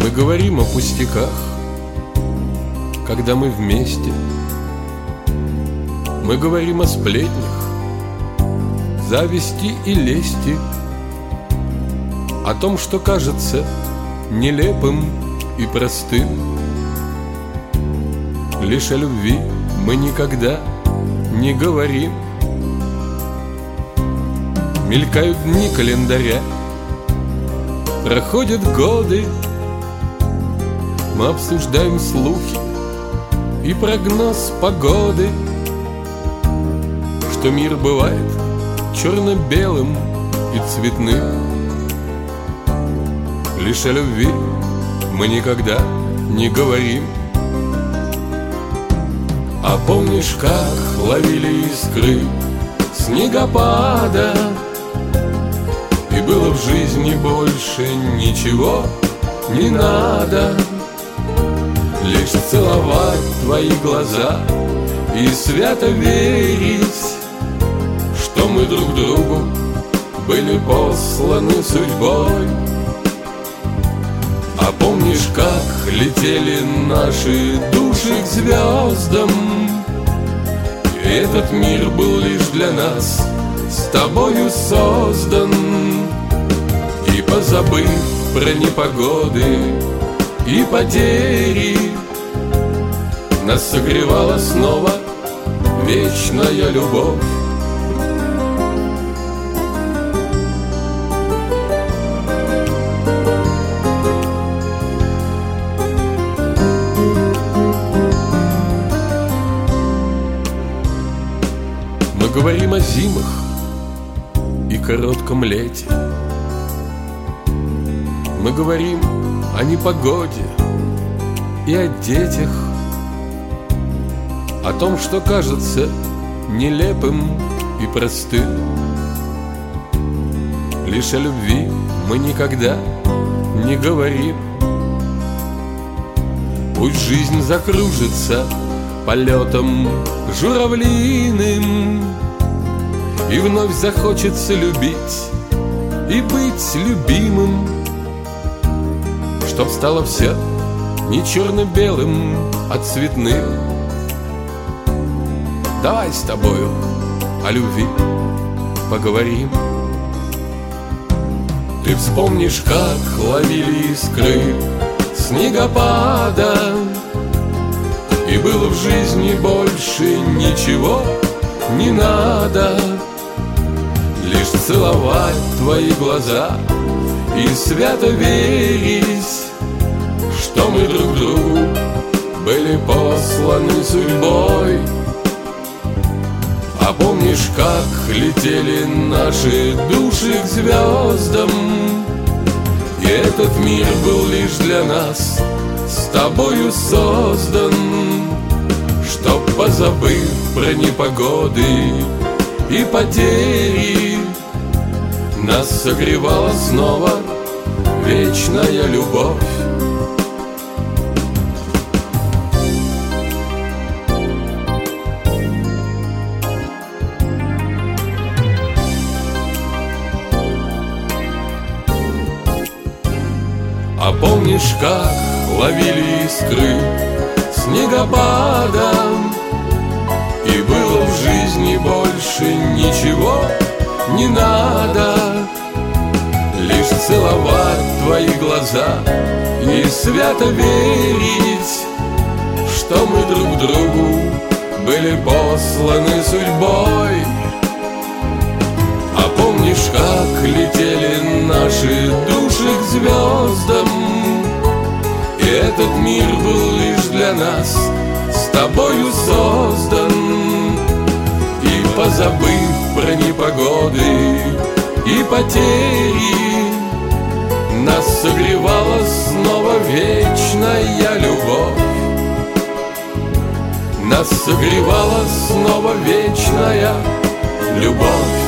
Мы говорим о пустяках, когда мы вместе. Мы говорим о сплетнях, зависти и лести, о том, что кажется нелепым и простым. Лишь о любви мы никогда не говорим. Мелькают дни календаря, проходят годы, мы обсуждаем слухи и прогноз погоды, что мир бывает черно-белым и цветным. Лишь о любви мы никогда не говорим. А помнишь, как ловили искры снегопада, и было в жизни больше ничего не надо, лишь целовать твои глаза и свято верить, что мы друг другу были посланы судьбой. А помнишь, как летели наши души к звездам, и этот мир был лишь для нас с тобою создан. И позабыв про непогоды и потери, нас согревала снова вечная любовь. Мы говорим о зимах и коротком лете. Мы говорим о непогоде и о детях, о том, что кажется нелепым и простым. Лишь о любви мы никогда не говорим. Пусть жизнь закружится полетом журавлиным, и вновь захочется любить и быть любимым, чтоб стало все не черно-белым, а цветным. Давай с тобою о любви поговорим. Ты вспомнишь, как ловили искры снегопада, и было в жизни больше ничего не надо, лишь целовать твои глаза и свято верить, что мы друг другу были посланы судьбой. А помнишь, как летели наши души к звездам, и этот мир был лишь для нас с тобою создан, чтоб, позабыв про непогоды и потери, нас согревала снова вечная любовь. А помнишь, как ловили искры снегопада, и было в жизни больше ничего не надо, лишь целовать твои глаза и свято верить, что мы друг другу были посланы судьбой. А помнишь, как летели наши души к звездам, и этот мир был лишь для нас с тобою создан. И позабыв про непогоды и потери, нас согревала снова вечная любовь. Нас согревала снова вечная любовь.